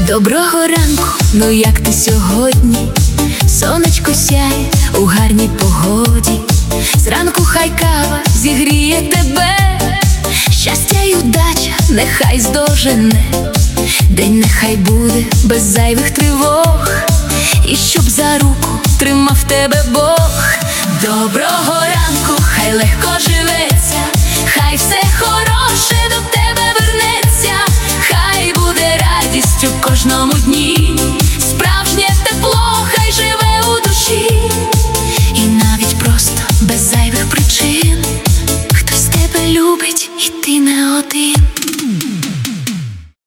Доброго ранку, ну як ти сьогодні? Сонечко сяє у гарній погоді. Зранку хай кава зігріє тебе, щастя й удача нехай здожене. День нехай буде без зайвих тривог, і щоб за руку тримав тебе Бог.